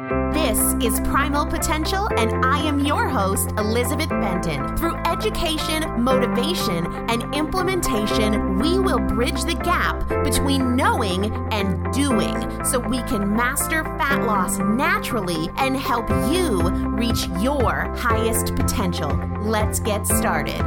This is Primal Potential, and I am your host, Elizabeth Benton. Through education, motivation, and implementation, we will bridge the gap between knowing and doing so we can master fat loss naturally and help you reach your highest potential. Let's get started.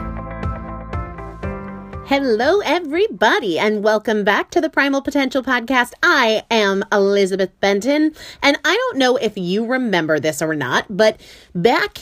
Hello, everybody, and welcome back to the Primal Potential Podcast. I am Elizabeth Benton, and I don't know if you remember this or not, but back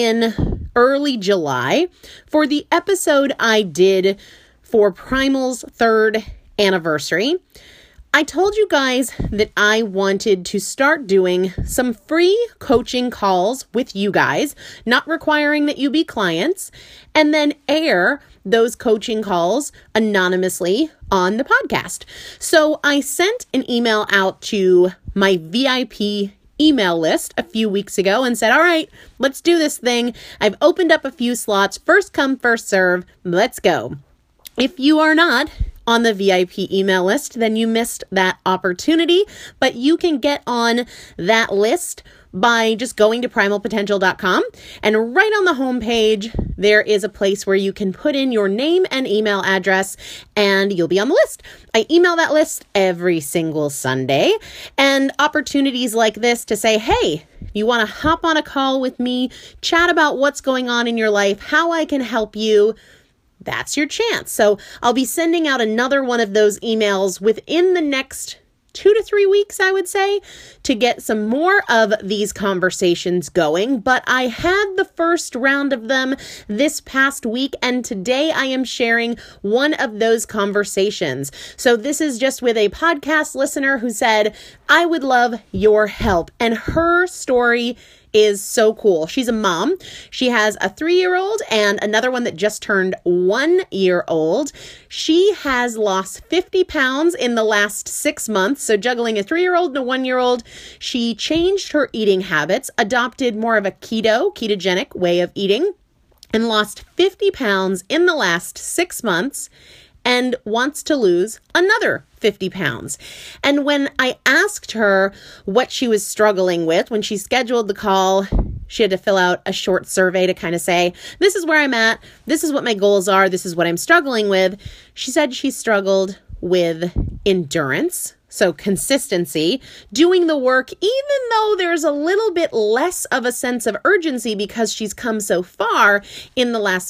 in early July, for the episode I did for Primal's 3rd anniversary, I told you guys that I wanted to start doing some free coaching calls with you guys, not requiring that you be clients, and then air those coaching calls anonymously on the podcast. So I sent an email out to my VIP email list a few weeks ago and said, all right, let's do this thing. I've opened up a few slots, first come, first serve. Let's go. If you are not on the VIP email list, then you missed that opportunity, but you can get on that list by just going to primalpotential.com, and right on the homepage, there is a place where you can put in your name and email address, and you'll be on the list. I email that list every single Sunday, and opportunities like this to say, hey, you want to hop on a call with me, chat about what's going on in your life, how I can help you, that's your chance. So I'll be sending out another one of those emails within the next 2 to 3 weeks, I would say, to get some more of these conversations going. But I had the first round of them this past week, and today I am sharing one of those conversations. So this is just with a podcast listener who said, I would love your help. And her story is so cool. She's a mom. She has a 3-year-old and another one that just turned 1-year-old. She has lost 50 pounds in the last 6 months. So juggling a 3-year-old and a 1-year-old, she changed her eating habits, adopted more of a ketogenic way of eating, and lost 50 pounds in the last 6 months and wants to lose another 50 pounds. And when I asked her what she was struggling with, when she scheduled the call, she had to fill out a short survey to kind of say, this is where I'm at, this is what my goals are, this is what I'm struggling with. She said she struggled with endurance, so consistency, doing the work, even though there's a little bit less of a sense of urgency because she's come so far in the last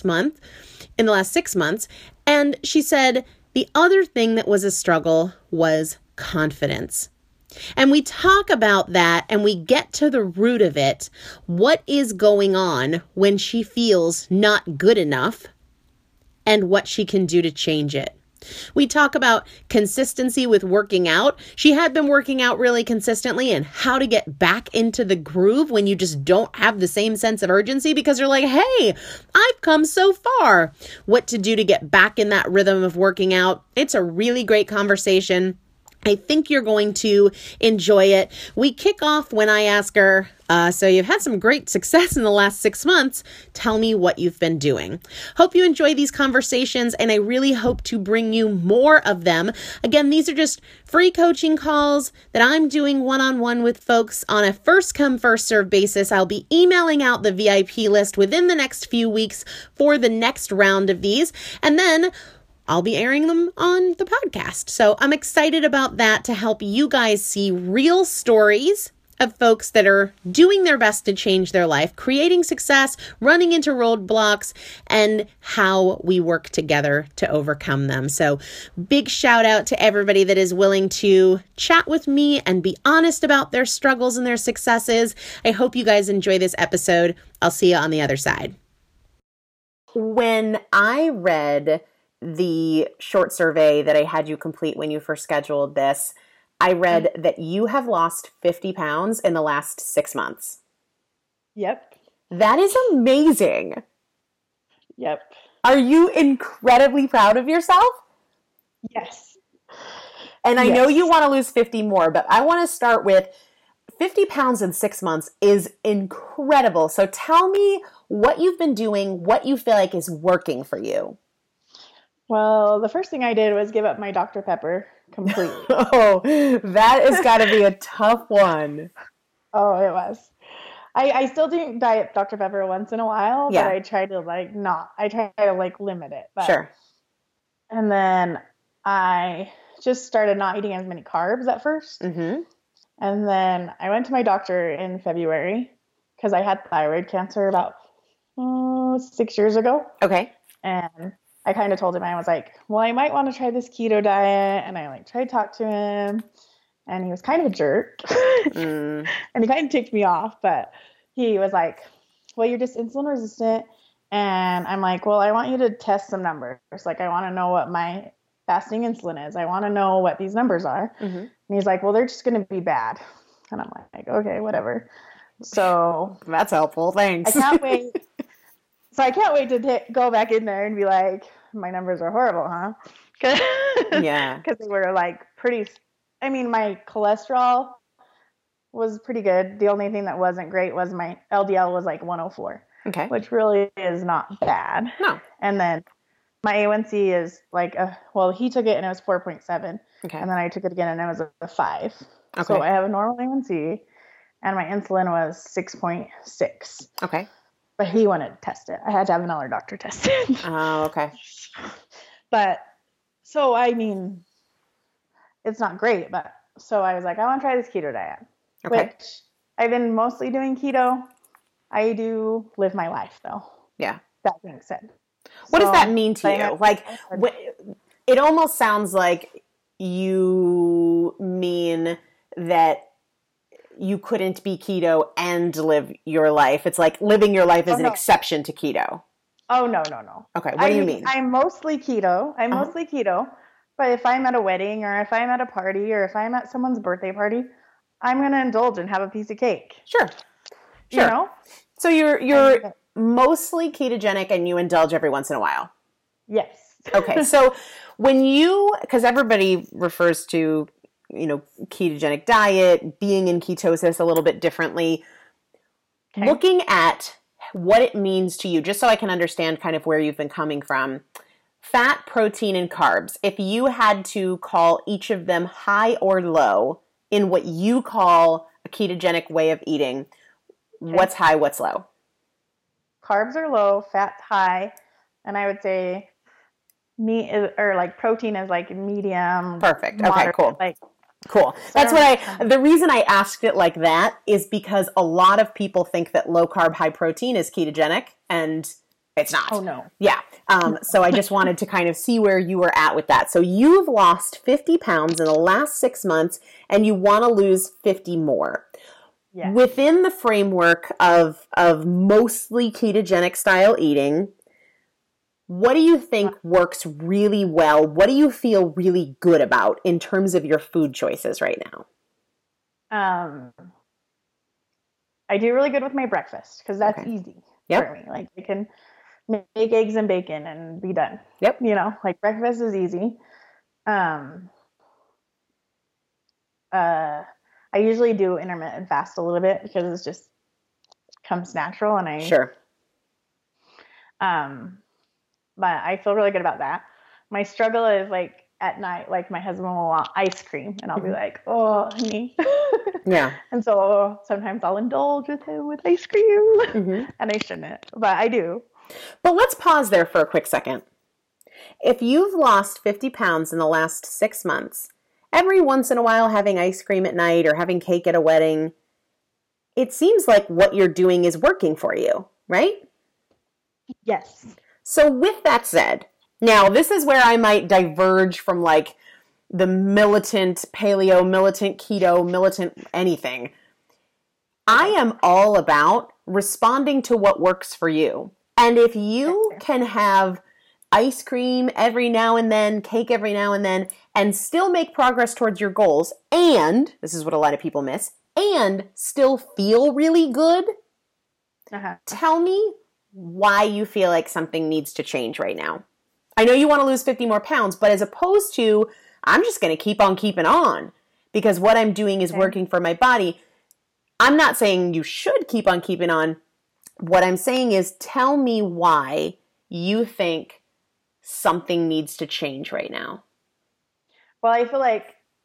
6 months. And she said the other thing that was a struggle was confidence. And we talk about that and we get to the root of it. What is going on when she feels not good enough and what she can do to change it? We talk about consistency with working out. She had been working out really consistently and how to get back into the groove when you just don't have the same sense of urgency because you're like, hey, I've come so far. What to do to get back in that rhythm of working out. It's a really great conversation. I think you're going to enjoy it. We kick off when I ask her, so you've had some great success in the last 6 months. Tell me what you've been doing. Hope you enjoy these conversations, and I really hope to bring you more of them. Again, these are just free coaching calls that I'm doing one-on-one with folks on a first-come, first-served basis. I'll be emailing out the VIP list within the next few weeks for the next round of these, and then I'll be airing them on the podcast. So I'm excited about that to help you guys see real stories of folks that are doing their best to change their life, creating success, running into roadblocks, and how we work together to overcome them. So big shout out to everybody that is willing to chat with me and be honest about their struggles and their successes. I hope you guys enjoy this episode. I'll see you on the other side. When I read the short survey that I had you complete when you first scheduled this, I read that you have lost 50 pounds in the last 6 months. Yep. That is amazing. Yep. Are you incredibly proud of yourself? Yes. And I know you want to lose 50 more, but I want to start with 50 pounds in 6 months is incredible. So tell me what you've been doing, what you feel like is working for you. Well, the first thing I did was give up my Dr. Pepper completely. Oh, that has got to be a tough one. Oh, it was. I still do diet Dr. Pepper once in a while, Yeah. but I try to I try to limit it. But, Sure. And then I just started not eating as many carbs at first. Mm-hmm. And then I went to my doctor in February because I had thyroid cancer about 6 years ago. Okay. And I kind of told him, I was like, well, I might want to try this keto diet. And I tried to talk to him, and he was kind of a jerk. And he kind of ticked me off, but he was like, well, you're just insulin resistant. And I'm like, well, I want you to test some numbers. Like, I want to know what my fasting insulin is. I want to know what these numbers are. Mm-hmm. And he's like, well, they're just going to be bad. And I'm like, okay, whatever. So that's helpful. Thanks. I can't wait. So I can't wait to go back in there and be like, my numbers are horrible, huh? Yeah. Because they were pretty, my cholesterol was pretty good. The only thing that wasn't great was my LDL was 104. Okay. Which really is not bad. No. And then my A1C is he took it and it was 4.7. Okay. And then I took it again and it was a 5. Okay. So I have a normal A1C and my insulin was 6.6. Okay. But he wanted to test it. I had to have another doctor test it. Oh, okay. But so, it's not great, but so I was like, I want to try this keto diet, Okay. which I've been mostly doing keto. I do live my life though. Yeah. That being said. What does that mean to you? It almost sounds like you mean that you couldn't be keto and live your life. It's like living your life is an exception to keto. Oh, no. Okay, what do you mean? I'm mostly keto. Mostly keto. But if I'm at a wedding or if I'm at a party or if I'm at someone's birthday party, I'm going to indulge and have a piece of cake. Sure. You know? So you're mostly ketogenic and you indulge every once in a while. Yes. Okay. So because everybody refers to, ketogenic diet, being in ketosis a little bit differently, looking at what it means to you, just so I can understand kind of where you've been coming from, fat, protein, and carbs, if you had to call each of them high or low in what you call a ketogenic way of eating, what's high, what's low? Carbs are low, fat's high, and I would say meat protein is medium. Perfect. Moderate, okay, cool. Cool. That's the reason I asked it like that is because a lot of people think that low carb, high protein is ketogenic, and it's not. Oh, no. Yeah. So I just wanted to kind of see where you were at with that. So you've lost 50 pounds in the last 6 months, and you want to lose 50 more. Yeah. Within the framework of mostly ketogenic style eating, what do you think works really well? What do you feel really good about in terms of your food choices right now? I do really good with my breakfast because that's easy for me. I can make eggs and bacon and be done. Yep. Breakfast is easy. I usually do intermittent fast a little bit because it just comes natural and Sure. But I feel really good about that. My struggle is at night, my husband will want ice cream and I'll be like, oh, honey. Yeah. And so sometimes I'll indulge with him with ice cream and I shouldn't, but I do. But let's pause there for a quick second. If you've lost 50 pounds in the last 6 months, every once in a while having ice cream at night or having cake at a wedding, it seems like what you're doing is working for you, right? Yes. So with that said, now this is where I might diverge from the militant paleo, militant keto, militant anything. I am all about responding to what works for you. And if you can have ice cream every now and then, cake every now and still make progress towards your goals, and, this is what a lot of people miss, and still feel really good, tell me why you feel like something needs to change right now. I know you want to lose 50 more pounds, but as opposed to, I'm just going to keep on keeping on because what I'm doing is working for my body. I'm not saying you should keep on keeping on. What I'm saying is tell me why you think something needs to change right now. Well, I feel like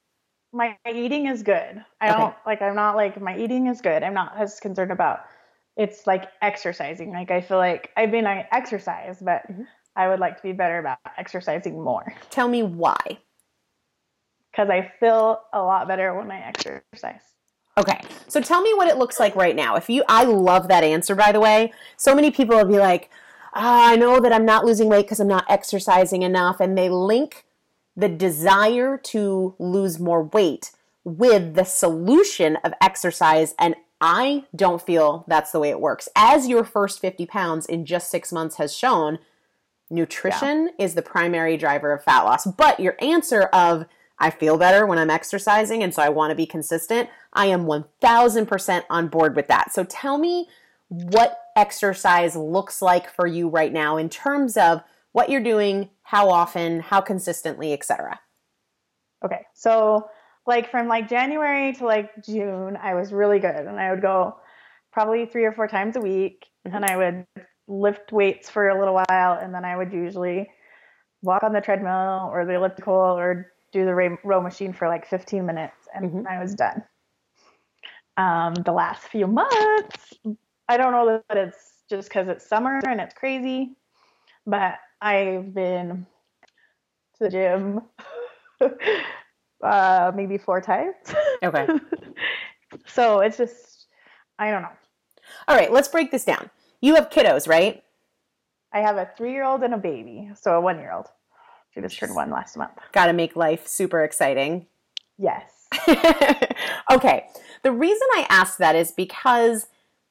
my eating is good. I'm not like, my eating is good. I'm not as concerned about it's like exercising. Like, I feel like I exercise, but I would like to be better about exercising more. Tell me why. Because I feel a lot better when I exercise. Okay. So tell me what it looks like right now. I love that answer, by the way. So many people will be like, I know that I'm not losing weight because I'm not exercising enough. And they link the desire to lose more weight with the solution of exercise. And I don't feel that's the way it works. As your first 50 pounds in just 6 months has shown, nutrition is the primary driver of fat loss. But your answer of, I feel better when I'm exercising, and so I want to be consistent, I am 1000% on board with that. So tell me what exercise looks like for you right now in terms of what you're doing, how often, how consistently, etc. Okay. So like from like January to like June, I was really good. And I would go probably 3 or 4 times a week, and I would lift weights for a little while. And then I would usually walk on the treadmill or the elliptical or do the row machine for like 15 minutes, and I was done. The last few months, I don't know that it's just because it's summer and it's crazy, but I've been to the gym maybe 4 times. Okay. So it's just, I don't know. All right, let's break this down. You have kiddos, right? I have a 3-year-old and a baby, so a 1-year-old. She just turned 1 last month. Got to make life super exciting. Yes. Okay. The reason I asked that is because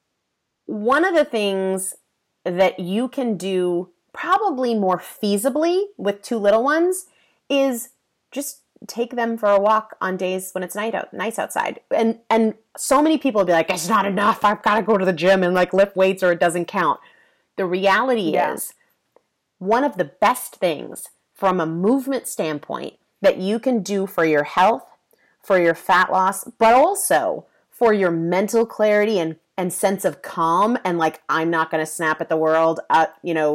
one of the things that you can do probably more feasibly with 2 little ones is just take them for a walk on days when it's nice outside. And so many people will be like, it's not enough. I've got to go to the gym and like lift weights or it doesn't count. The reality is one of the best things from a movement standpoint that you can do for your health, for your fat loss, but also for your mental clarity and sense of calm and like, I'm not going to snap at the world at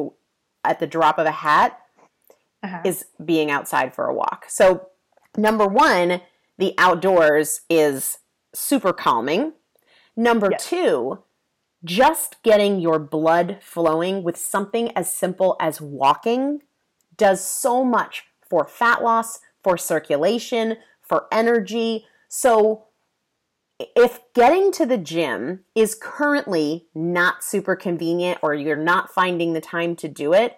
the drop of a hat, is being outside for a walk. So number 1, the outdoors is super calming. Number 2, just getting your blood flowing with something as simple as walking does so much for fat loss, for circulation, for energy. So if getting to the gym is currently not super convenient or you're not finding the time to do it,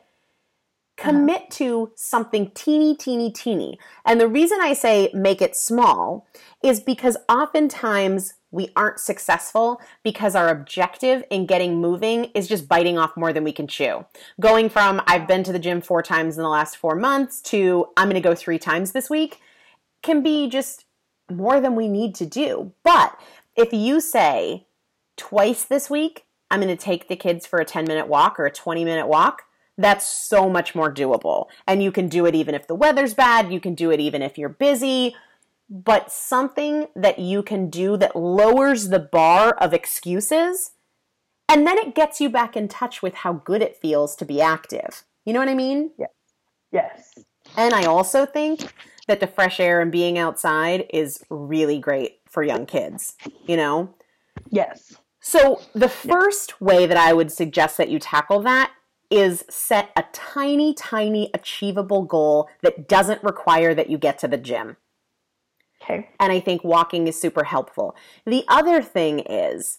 commit to something teeny. And the reason I say make it small is because oftentimes we aren't successful because our objective in getting moving is just biting off more than we can chew. Going from I've been to the gym 4 times in the last 4 months to I'm going to go 3 times this week can be just more than we need to do. But if you say twice this week, I'm going to take the kids for a 10-minute walk or a 20-minute walk, that's so much more doable. And you can do it even if the weather's bad. You can do it even if you're busy. But something that you can do that lowers the bar of excuses, and then it gets you back in touch with how good it feels to be active. You know what I mean? Yes. And I also think that the fresh air and being outside is really great for young kids, you know? Yes. So the first way that I would suggest that you tackle that is set a tiny achievable goal that doesn't require that you get to the gym. Okay. And I think walking is super helpful. The other thing is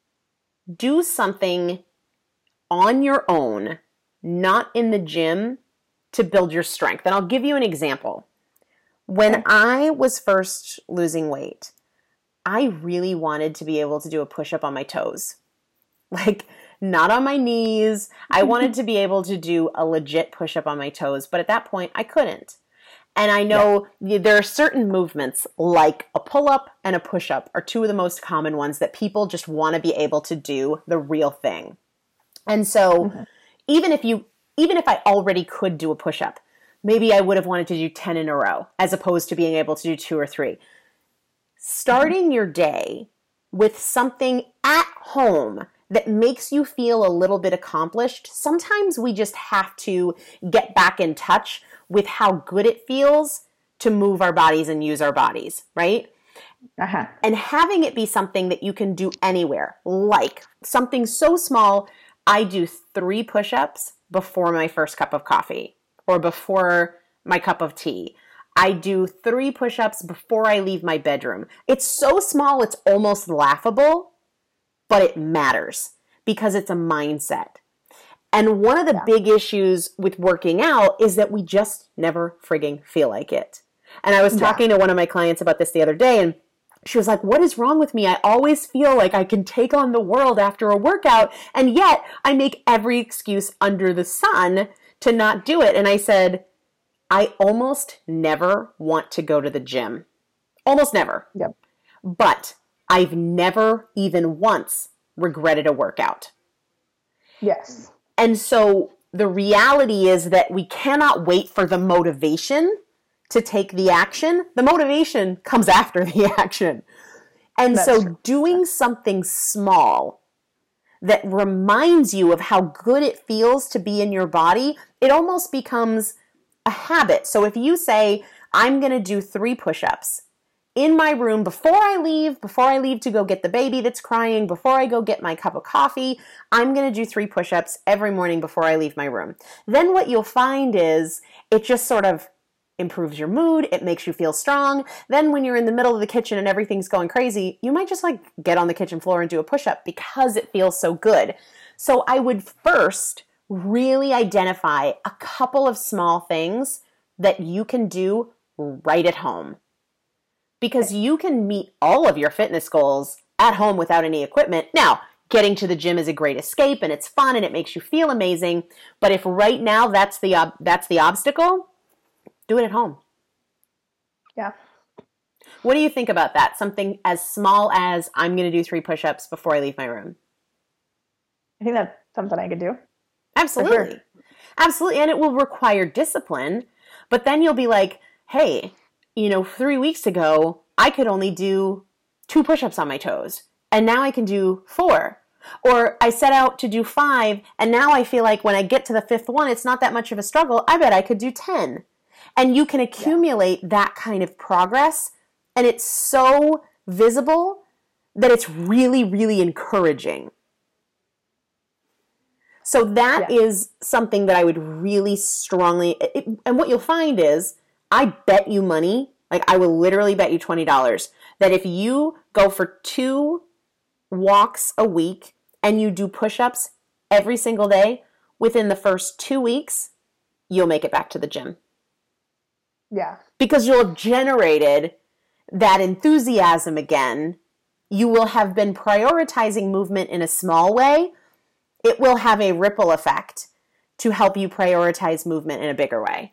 do something on your own, not in the gym, to build your strength. And I'll give you an example. When I was first losing weight, I really wanted to be able to do a push-up on my toes. Like, not on my knees. I wanted to be able to do a legit push-up on my toes, but at that point, I couldn't. And I know there are certain movements like a pull-up and a push-up are 2 of the most common ones that people just want to be able to do the real thing. And so even if I already could do a push-up, maybe I would have wanted to do 10 in a row as opposed to being able to do 2 or 3. Starting your day with something at home that makes you feel a little bit accomplished, sometimes we just have to get back in touch with how good it feels to move our bodies and use our bodies, right? Uh-huh. And having it be something that you can do anywhere, like something so small, I do 3 push-ups before my first cup of coffee or before my cup of tea. I do 3 push-ups before I leave my bedroom. It's so small, it's almost laughable, but it matters because it's a mindset. And one of the big issues with working out is that we just never frigging feel like it. And I was talking to one of my clients about this the other day, and she was like, what is wrong with me? I always feel like I can take on the world after a workout, and yet I make every excuse under the sun to not do it. And I said, I almost never want to go to the gym. Almost never. Yep. But I've never even once regretted a workout. Yes. And so the reality is that we cannot wait for the motivation to take the action. The motivation comes after the action. And That's so true. doing something small that reminds you of how good it feels to be in your body, it almost becomes a habit. So if you say, I'm going to do 3 push-ups in my room before I leave to go get the baby that's crying, before I go get my cup of coffee, I'm going to do 3 push-ups every morning before I leave my room. Then what you'll find is it just sort of improves your mood. It makes you feel strong. Then when you're in the middle of the kitchen and everything's going crazy, you might just get on the kitchen floor and do a push-up because it feels so good. So I would first really identify a couple of small things that you can do right at home. Because you can meet all of your fitness goals at home without any equipment. Now, getting to the gym is a great escape and it's fun and it makes you feel amazing. But if right now that's the obstacle, do it at home. Yeah. What do you think about that? Something as small as I'm going to do 3 push-ups before I leave my room. I think that's something I could do. Absolutely. Sure. Absolutely. And it will require discipline. But then you'll be like, hey, 3 weeks ago, I could only do 2 push-ups on my toes. And now I can do 4. Or I set out to do 5. And now I feel like when I get to the 5th one, it's not that much of a struggle. I bet I could do 10. And you can accumulate that kind of progress. And it's so visible that it's really, really encouraging. So that is something that I would really strongly, and what you'll find is, I bet you money, I will literally bet you $20, that if you go for 2 walks a week and you do push-ups every single day, within the first 2 weeks, you'll make it back to the gym. Yeah. Because you'll have generated that enthusiasm again. You will have been prioritizing movement in a small way. It will have a ripple effect to help you prioritize movement in a bigger way.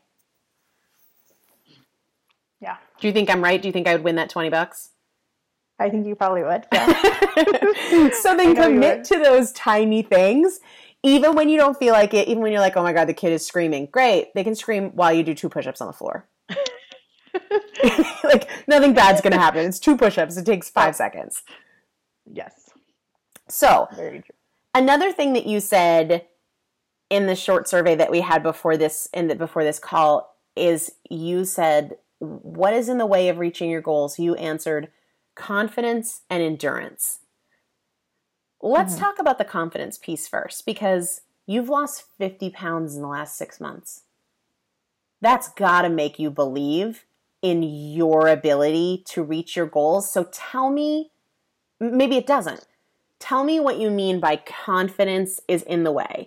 Yeah. Do you think I'm right? Do you think I would win that $20? I think you probably would. Yeah. So then commit to those tiny things, even when you don't feel like it, even when you're like, oh my God, the kid is screaming. Great. They can scream while you do 2 push-ups on the floor. Nothing bad's going to happen. It's 2 push-ups. It takes 5 seconds. Yes. So Very true. another thing that you said in the short survey that we had before this call is you said, what is in the way of reaching your goals? You answered confidence and endurance. Let's talk about the confidence piece first, because you've lost 50 pounds in the last 6 months. That's got to make you believe in your ability to reach your goals. So tell me, maybe it doesn't. Tell me what you mean by confidence is in the way.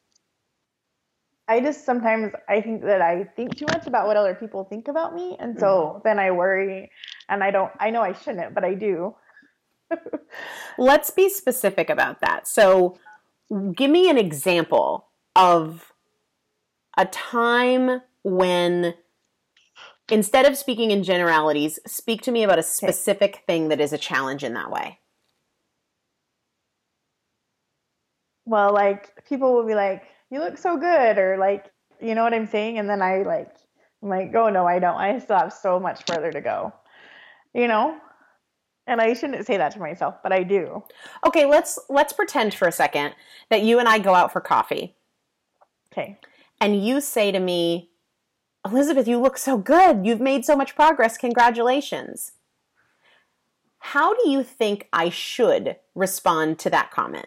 Sometimes I think that I think too much about what other people think about me. And so then I worry, and I know I shouldn't, but I do. Let's be specific about that. So give me an example of a time when, instead of speaking in generalities, speak to me about a specific thing that is a challenge in that way. Well, people will be like, you look so good, or you know what I'm saying? And then I'm like, oh no, I don't. I still have so much further to go, And I shouldn't say that to myself, but I do. Okay, let's pretend for a second that you and I go out for coffee. Okay. And you say to me, Elizabeth, you look so good. You've made so much progress. Congratulations. How do you think I should respond to that comment?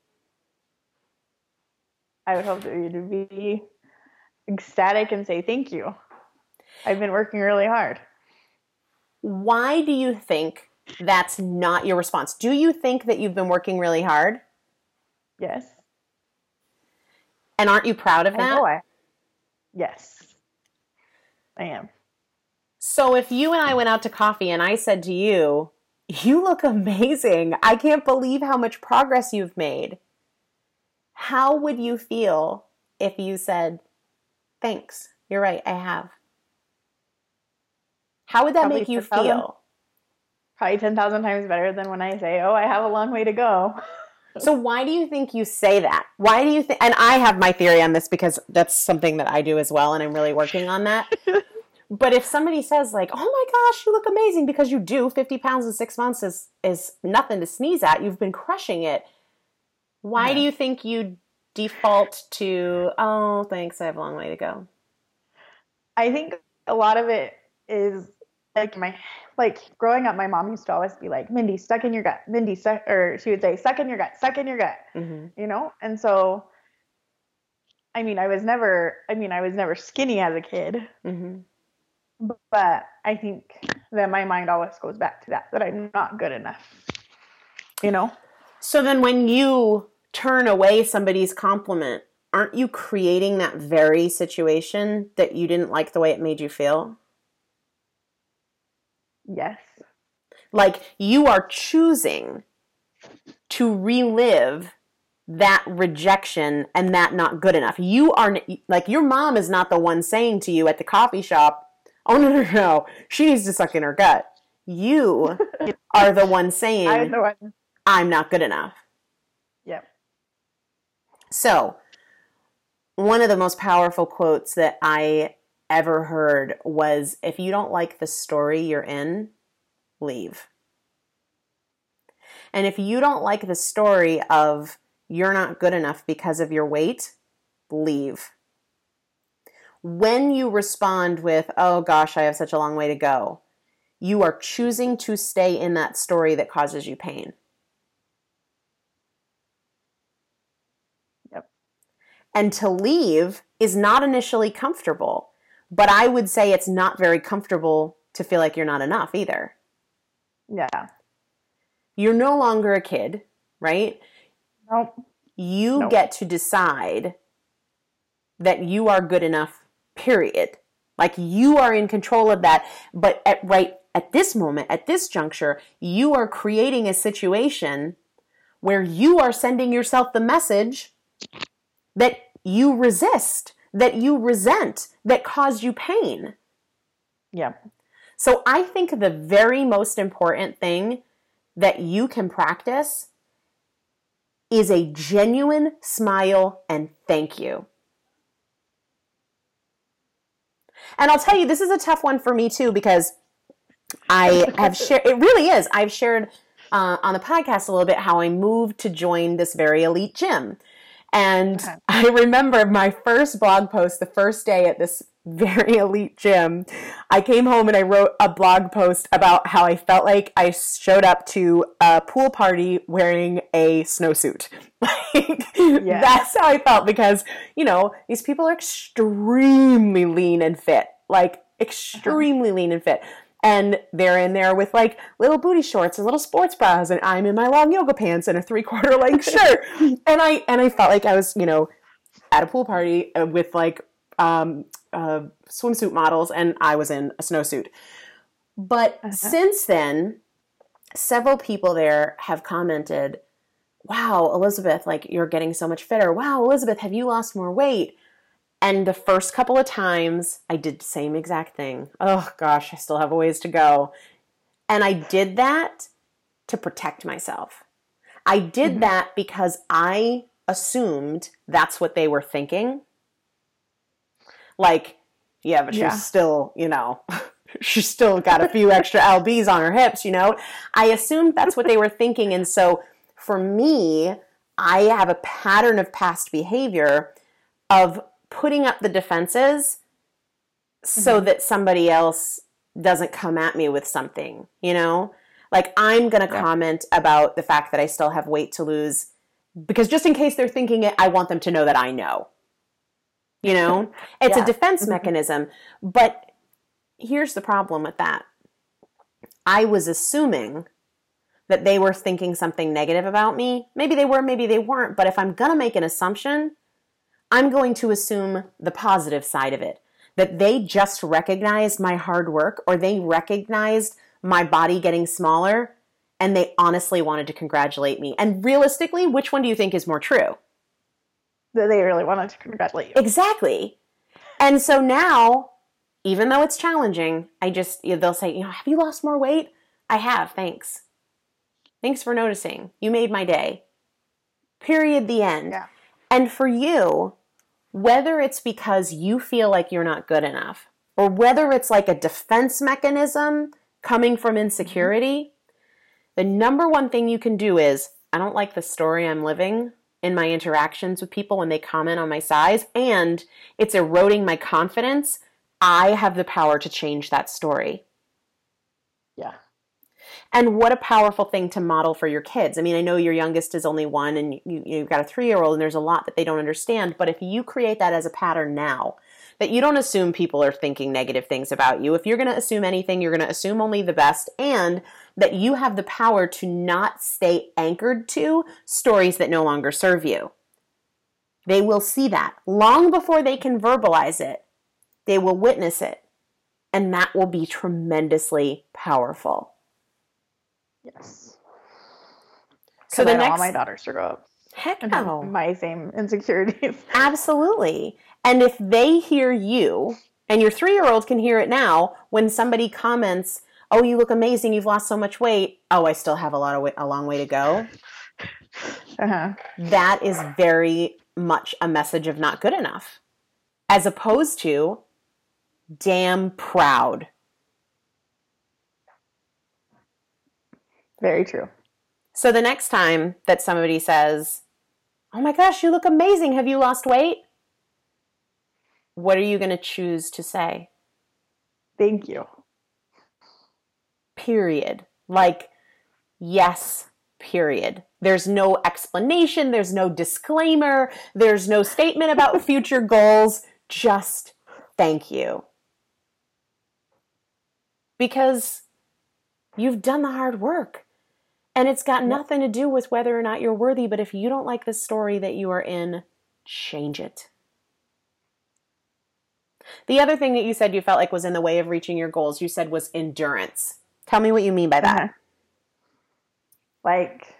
I would hope that you'd be ecstatic and say, thank you. I've been working really hard. Why do you think that's not your response? Do you think that you've been working really hard? Yes. And aren't you proud of that? Yes, I am. So if you and I went out to coffee and I said to you, you look amazing. I can't believe how much progress you've made. How would you feel if you said, thanks, you're right, I have? How would that Probably make you feel? Probably 10,000 times better than when I say, oh, I have a long way to go. So why do you think you say that? Why do you think, and I have my theory on this because that's something that I do as well, and I'm really working on that. But if somebody says like, oh my gosh, you look amazing, because you do, 50 pounds in 6 months is nothing to sneeze at. You've been crushing it. Why do you think you default to, oh, thanks, I have a long way to go? I think a lot of it is like growing up, my mom used to always be like, Mindy, stuck in your gut. Mindy, or she would say, suck in your gut, suck in your gut, you know? And so, I was never skinny as a kid, but I think that my mind always goes back to that I'm not good enough, you know? So then when you turn away somebody's compliment, aren't you creating that very situation that you didn't like the way it made you feel? Yes. Like you are choosing to relive that rejection and that not good enough. You are, like, your mom is not the one saying to you at the coffee shop, oh, no, she needs to suck in her gut. You are the one saying, I'm not good enough. Yep. So, one of the most powerful quotes that I ever heard was, if you don't like the story you're in, leave. And if you don't like the story of you're not good enough because of your weight, leave. When you respond with, oh gosh, I have such a long way to go, you are choosing to stay in that story that causes you pain. Yep. And to leave is not initially comfortable, but I would say it's not very comfortable to feel like you're not enough either. Yeah. You're no longer a kid, right? Nope. You get to decide that you are good enough, period. Like, you are in control of that. But at this moment, at this juncture, you are creating a situation where you are sending yourself the message that you resist, that you resent, that caused you pain. Yeah. So I think the very most important thing that you can practice is a genuine smile and thank you. And I'll tell you, this is a tough one for me too, because I have shared, it really is. I've shared on the podcast a little bit how I moved to join this very elite gym. And I remember my first blog post, the first day at this very elite gym, I came home and I wrote a blog post about how I felt like I showed up to a pool party wearing a snowsuit. That's how I felt, because, you know, these people are extremely lean and fit, like extremely lean and fit. And they're in there with like little booty shorts and little sports bras, and I'm in my long yoga pants and a 3/4 length shirt. And I felt like I was, you know, at a pool party with like swimsuit models, and I was in a snowsuit. But since then, several people there have commented, wow, Elizabeth, like, you're getting so much fitter. Wow, Elizabeth, have you lost more weight? And the first couple of times, I did the same exact thing. Oh, gosh, I still have a ways to go. And I did that to protect myself. I did that because I assumed that's what they were thinking. Like, yeah, but she's still, you know, she's still got a few extra lbs on her hips, you know. I assumed that's what they were thinking. And so for me, I have a pattern of past behavior of putting up the defenses so that somebody else doesn't come at me with something, you know? Like, I'm going to comment about the fact that I still have weight to lose because just in case they're thinking it, I want them to know that I know. You know? It's a defense mechanism. But here's the problem with that. I was assuming that they were thinking something negative about me. Maybe they were, maybe they weren't. But if I'm going to make an assumption, I'm going to assume the positive side of it. That they just recognized my hard work, or they recognized my body getting smaller, and they honestly wanted to congratulate me. And realistically, which one do you think is more true? That they really wanted to congratulate you. Exactly. And so now, even though it's challenging, they'll say, have you lost more weight? I have, thanks. Thanks for noticing. You made my day. Period, the end. Yeah. And for you, whether it's because you feel like you're not good enough, or whether it's like a defense mechanism coming from insecurity, the number one thing you can do is, I don't like the story I'm living in my interactions with people when they comment on my size, and it's eroding my confidence. I have the power to change that story. Yeah. And what a powerful thing to model for your kids. I mean, I know your youngest is only 1 and you've got a 3-year-old and there's a lot that they don't understand. But if you create that as a pattern now, that you don't assume people are thinking negative things about you. If you're going to assume anything, you're going to assume only the best, and that you have the power to not stay anchored to stories that no longer serve you. They will see that long before they can verbalize it. They will witness it. And that will be tremendously powerful. Yes. So I don't want my daughters to grow up. Heck and no. have my same insecurities. Absolutely. And if they hear you, and your 3-year-old can hear it now, when somebody comments, "Oh, you look amazing, you've lost so much weight." "Oh, I still have a long way to go." That is very much a message of not good enough. As opposed to, damn proud. Very true. So the next time that somebody says, "Oh my gosh, you look amazing, have you lost weight?" what are you going to choose to say? Thank you. Period. Like, yes, period. There's no explanation. There's no disclaimer. There's no statement about future goals. Just thank you. Because you've done the hard work. And it's got nothing to do with whether or not you're worthy. But if you don't like the story that you are in, change it. The other thing that you said you felt like was in the way of reaching your goals, you said was endurance. Tell me what you mean by that. Like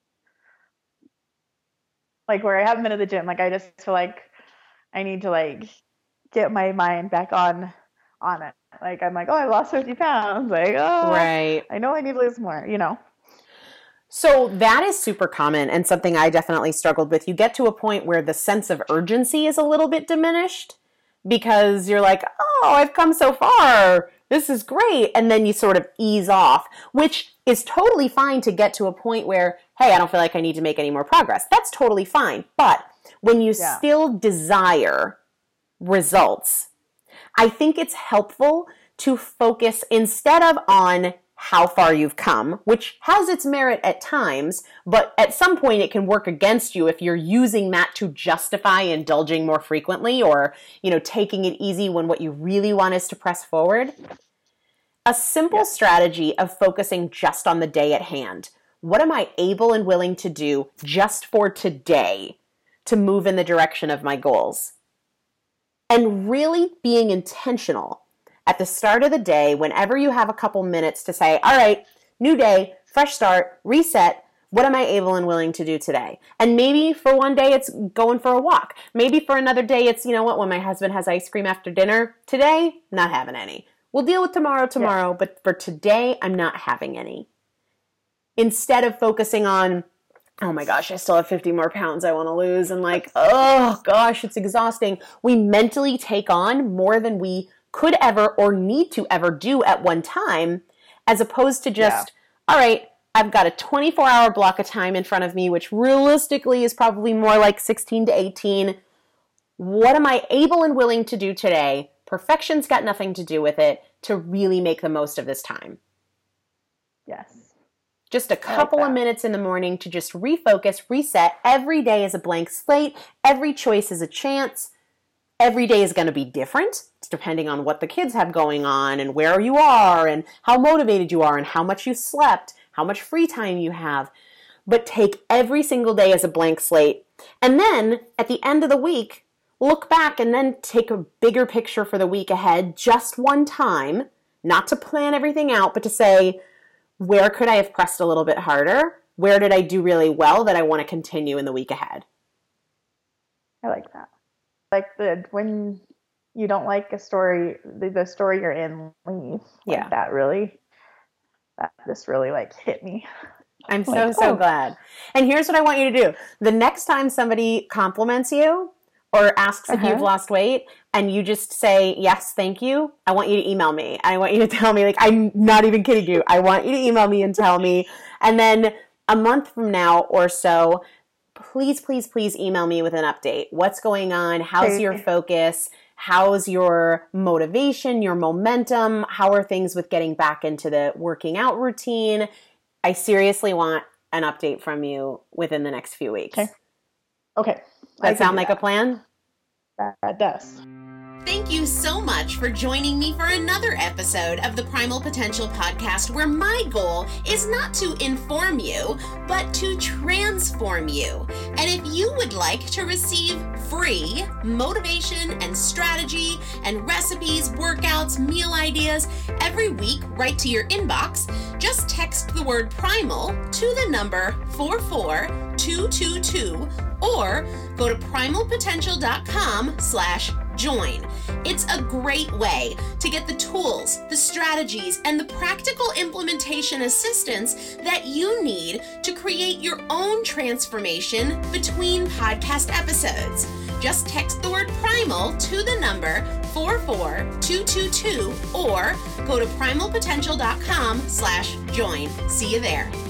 where I haven't been at the gym, like I just feel like I need to like get my mind back on it. Like I'm like, oh, I lost 50 pounds. Like, oh, right. I know I need to lose more, you know. So that is super common and something I definitely struggled with. You get to a point where the sense of urgency is a little bit diminished because you're like, oh, I've come so far. This is great. And then you sort of ease off, which is totally fine to get to a point where, hey, I don't feel like I need to make any more progress. That's totally fine. But when you still desire results, I think it's helpful to focus instead of on how far you've come, which has its merit at times, but at some point it can work against you if you're using that to justify indulging more frequently or, taking it easy when what you really want is to press forward. A simple strategy of focusing just on the day at hand. What am I able and willing to do just for today to move in the direction of my goals? And really being intentional at the start of the day, whenever you have a couple minutes to say, all right, new day, fresh start, reset, what am I able and willing to do today? And maybe for one day it's going for a walk. Maybe for another day it's, when my husband has ice cream after dinner. Today, not having any. We'll deal with tomorrow, but for today, I'm not having any. Instead of focusing on, oh my gosh, I still have 50 more pounds I want to lose, and like, oh gosh, it's exhausting. We mentally take on more than we could ever or need to ever do at one time, as opposed to just, all right, I've got a 24-hour block of time in front of me, which realistically is probably more like 16 to 18. What am I able and willing to do today Perfection's got nothing to do with it, to really make the most of this time. Yes. Just a couple of minutes in the morning to just refocus, reset. Every day is a blank slate. Every choice is a chance. Every day is going to be different, depending on what the kids have going on and where you are and how motivated you are and how much you slept, how much free time you have. But take every single day as a blank slate. And then at the end of the week, look back and then take a bigger picture for the week ahead just one time, not to plan everything out, but to say, where could I have pressed a little bit harder? Where did I do really well that I want to continue in the week ahead? I like that. Like when you don't like a story, the story you're in, leave. Like this really like hit me. I'm so glad. And here's what I want you to do. The next time somebody compliments you or asks if you've lost weight and you just say, yes, thank you, I want you to email me. I want you to tell me, like, I'm not even kidding you. I want you to email me and tell me. And then a month from now or so, please, please, please email me with an update. What's going on? How's your focus? How's your motivation, your momentum? How are things with getting back into the working out routine? I seriously want an update from you within the next few weeks. Okay. That sound like a plan? That does. Thank you so much for joining me for another episode of the Primal Potential Podcast, where my goal is not to inform you, but to transform you. And if you would like to receive free motivation and strategy and recipes, workouts, meal ideas every week right to your inbox, just text the word primal to the number 44222 or go to primalpotential.com/join. It's a great way to get the tools, the strategies, and the practical implementation assistance that you need to create your own transformation between podcast episodes. Just text the word primal to the number 44222 or go to primalpotential.com/join. See you there.